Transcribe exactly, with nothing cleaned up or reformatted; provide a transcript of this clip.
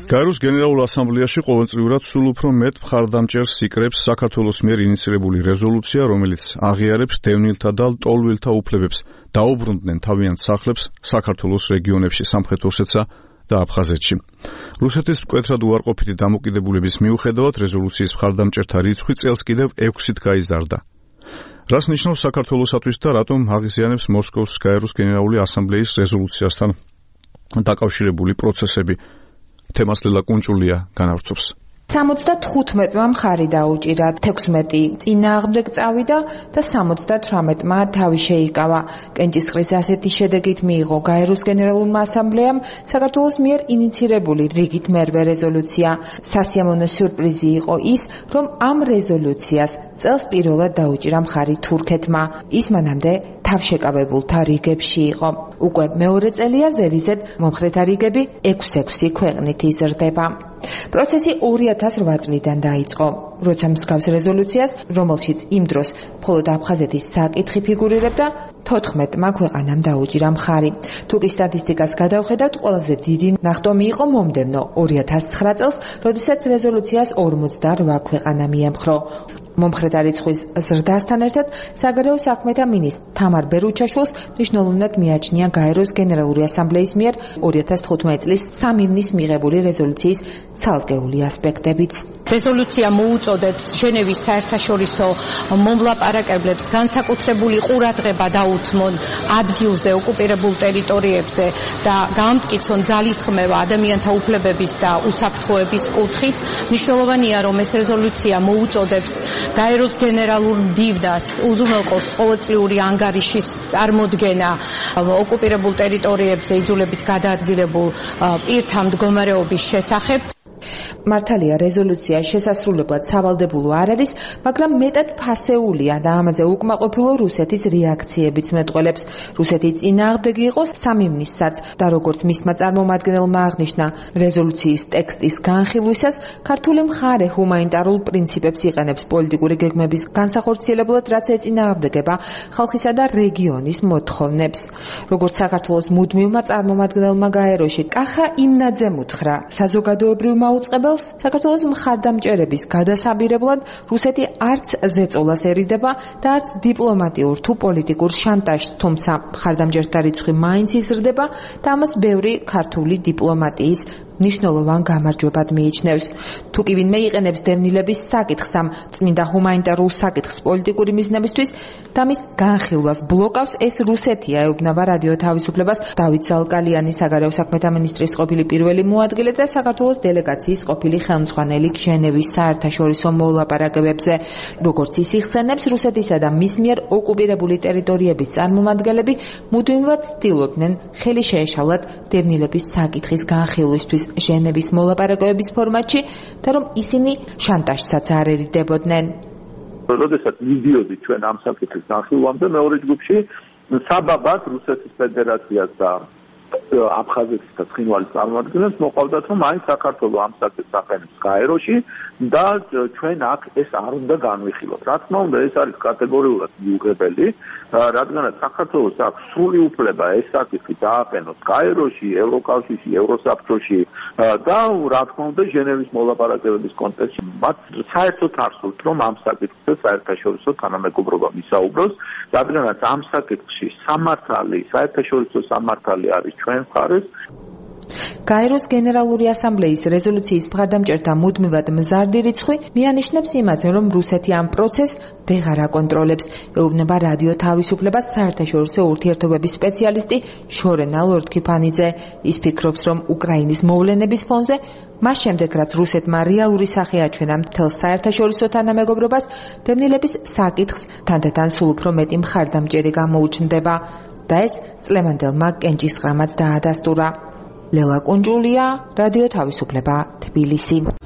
გაეროს გენერალურ ასამბლეაში ყოველწლიურად სულ უფრო მეტ მხარდამჭერს იკრებს საქართველოს მიერ ინიციირებული რეზოლუცია, რომელიც აღიარებს დევნილთა და ლტოლვილთა უფლებებს დაუბრუნდნენ თავიანთ სახლებს საქართველოს რეგიონებში, სამხრეთ ოსეთსა და აფხაზეთში. რუსეთის მკვეთრად უარყოფითი დამოკიდებულების მიუხედავად რეზოლუციის მხარდამჭერთა რიცხვი წელს კიდევ ექვსით გაიზარდა. რას ნიშნავს საქართველოსათვის და რატომ აღიზიანებს მოსკოვის გაეროს გენერალური ასამბლეის რეზოლუციასთან დაკავშირებული პროცესები? თემას ლელა კუნჭულია განავრცობს. სამოცდათხუთმეტმა მხარი დაუჭირა, თექვსმეტი წინააღმდეგ წავიდა და სამოცდათვრამეტმა თავი შეიკავა. კენჭისყრის ასეთი შედეგით მიიღო გაეროს გენერალურმა ასამბლეამ საქართველოს მიერ ინიციირებული რიგით მერვე რეზოლუცია. სასიამოვნო სიურპრიზი იყო ის, რომ ამ რეზოლუციას წელს პირველად დაუჭირა მხარი თურქეთმა. ის მანამდე თავშეკავებულთა რიგებში იყო. უკვე მეორე წელია ზედიზედ მომხრეთა რიგები ექვსი-ექვსი ქვეყნით იზრდება. პროცესი ორი ათას რვა წლიდან დაიწყო, როცა მსგავს რეზოლუციას, რომელშიც იმ დროს მხოლოდ აფხაზეთის საკითხი ფიგურირებდა, თოთხმეტმა ქვეყანამ დაუჭირა მხარი. თუ კი სტატისტიკას გადავხედავთ, ყველაზე დიდი ნახტომი იყო მომდევნო ორი ათას ცხრა წელს, როდესაც რეზოლუციას ორმოცდარვა ქვეყანა მიემხრო. მომხრეთა რიცხვის ზრდასთან ერთად საგარეო საქმეთა მინისტრ თამარ ბერუჩაშვილს მნიშვნელოვნად მიაჩნია გაეროს გენერალური ასამბლეის მიერ ორი ათას თხუთმეტი წლის სამი ივნის მიღებული რეზოლუციის ცალკეული ასპექტებიც. რეზოლუცია მოუწოდებს ჟენევის საერთაშორისო მომლაპარაკებლებს განსაკუთრებული ყურადღება დაუთმონ ადგილზე ოკუპირებულ ტერიტორიებზე და გაამტკიცონ ძალისხმევა ადამიანთა უფლებების და უსაფრთხოების კუთხით. მნიშვნელოვანია, რომ ეს რეზოლუცია მოუწოდებს გაეროს გენერალურ მდივნას უზრუნველყოს ყოველწლიური ანგარიშის წარმოდგენა ოკუპირებულ ტერიტორიებზე იძულებით გადაადგილებულ პირთა მდგომარეობის შესახებ. მართალია რეზოლუცია შესასრულებლად სავალდებულო არ არის, მაგრამ მეტად ფასეულია და ამაზე უკმაყოფილო რუსეთის რეაქციებიც მეტყველებს. რუსეთი წინააღმდეგი იყო სამი ივნისსაც და როგორც მისმა წარმომადგენელმა აღნიშნა, რეზოლუციის ტექსტის განხილვისას ქართული მხარე ჰუმანიტარულ პრინციპებს იყენებს პოლიტიკური გეგმების განსახორციელებლად, რაც ეწინააღმდეგება ხალხისა და რეგიონის მოთხოვნებს. როგორც საქართველოს მუდმივმა წარმომადგენელმა გაეროში კახა იმნაძემ უთხრა საზოგადოებრივ მაუწყებელს, საქართველოს მხარდამჭერების გადასაბირებლად რუსეთი არც ზეწოლას ერიდება და არც დიპლომატიურ თუ პოლიტიკურ შანტაჟს, თუმცა მხარდამჭერთა რიცხვი მაინც იზრდება და ამას ბევრი ქართული დიპლომატიის მნიშვნელოვან გამარჯვებად მიიჩნევს. თუ კი ვინმე იყენებს დევნილების საკითხს ამ წმინდა ჰუმანიტარულ საკითხს პოლიტიკური მიზნებისთვის და მის განხილვას ბლოკავს, ეს რუსეთია, ეუბნება რადიო თავისუფლებას დავით ზალკალიანი, საგარეო საქმეთა მინისტრის ყოფილი პირველი მოადგილე და საქართველოს დელეგაციის ყოფილი ხელმძღვანელი ჟენევის საერთაშორისო მოლაპარაკებებზე. როგორც ის იხსენებს, რუსეთისა და მის მიერ ოკუპირებული ტერიტორიების წარმომადგენლები მუდმივად ცდილობდნენ ხელი შეეშალათ დევნილების საკითხის განხილვისთვის ჟენევის მოლაპარაკებების ფორმატში და რომ ისინი შანტაჟსაც არ ერიდებოდნენ. როდესაც მიდიოდით ჩვენ ამ საკითხის განხილვამდე მეორე ჯგუფში, საბაბად რუსეთის ფედერაციას და აფხაზეთის და ცხინვალის წარმომადგენლებს მოყავდათ, რომ აი საქართველოს ამ საკითხს აყენებს გაეროში და ჩვენ აქ ეს არ უნდა განვიხილოთ. რა თქმა უნდა, ეს არის კატეგორიულად მიუღებელი, რადგანაც საქართველოს აქვს სრული უფლება ეს საკითხი დააყენოს გაეროში, ევროკავშირში, ევროსაბჭოში და რა თქმა უნდა ჟენევის მოლაპარაკებების კონტექსტში მათ საერთოდ არ სურთ, რომ ამ საკითხზე საერთაშორისო თანამეგობრობა მისაუბროს, რადგანაც ამ საკითხში სამართალი, საერთაშორისო სამართალი არის ჩვენ მხარეს. გაეროს გენერალური ასამბლეის რეზოლუციის მხარდამჭერთა მუდმივად მზარდი რიცხვი მიანიშნებს იმაზე, რომ რუსეთი ამ პროცესს ვეღარ აკონტროლებს, ეუბნება რადიო თავისუფლებას საერთაშორისო ურთიერთობების სპეციალისტი შორენა ლორდქიფანიძე. ის ფიქრობს, რომ უკრაინის მოვლენების ფონზე, მას შემდეგ რაც რუსეთმა რეალური სახე აჩვენა მთელ საერთაშორისო თანამეგობრობას, დევნილების საკითხს თანდათან სულ უფრო მეტი მხარდამჭერი გამოუჩნდება და ეს წლევანდელმა კენჭისყრამაც დაადასტურა. ლელა კუნჭულია, რადიო თავისუფლება, თბილისი.